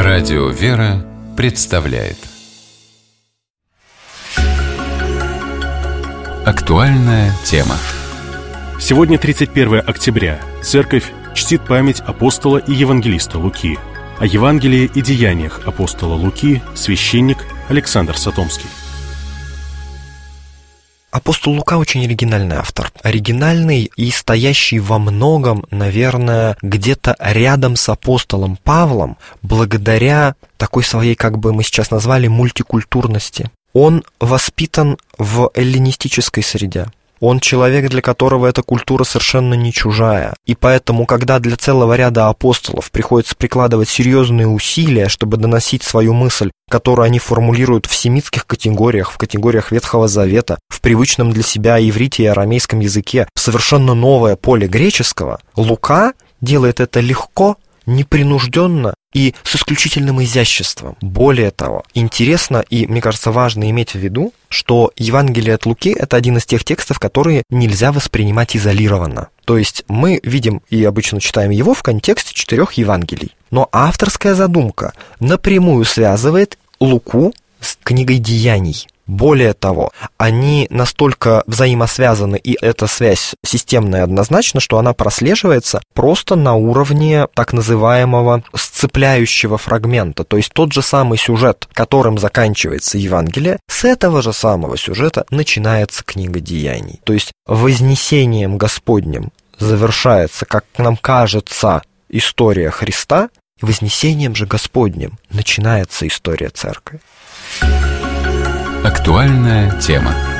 Радио «Вера» представляет актуальная тема. Сегодня 31 октября. Церковь чтит память апостола и евангелиста Луки. О Евангелии и деяниях апостола Луки священник Александр Сатомский. Апостол Лука очень оригинальный автор. Оригинальный и стоящий во многом, наверное, где-то рядом с апостолом Павлом, благодаря такой своей, как бы мы сейчас назвали, мультикультурности. Он воспитан в эллинистической среде. Он человек, для которого эта культура совершенно не чужая. И поэтому, когда для целого ряда апостолов приходится прикладывать серьезные усилия, чтобы доносить свою мысль, которую они формулируют в семитских категориях, в категориях Ветхого Завета, в привычном для себя иврите и арамейском языке, в совершенно новое поле греческого, Лука делает это легко, непринужденно и с исключительным изяществом. Более того, интересно и, мне кажется, важно иметь в виду, что Евангелие от Луки – это один из тех текстов, которые нельзя воспринимать изолированно. То есть мы видим и обычно читаем его в контексте 4 Евангелий. Но авторская задумка напрямую связывает Луку с книгой Деяний. Более того, они настолько взаимосвязаны, и эта связь системная однозначно, что она прослеживается просто на уровне так называемого сцепляющего фрагмента. То есть тот же самый сюжет, которым заканчивается Евангелие, с этого же самого сюжета начинается книга Деяний. То есть вознесением Господним завершается, как нам кажется, история Христа, и вознесением же Господним начинается история Церкви. Актуальная тема.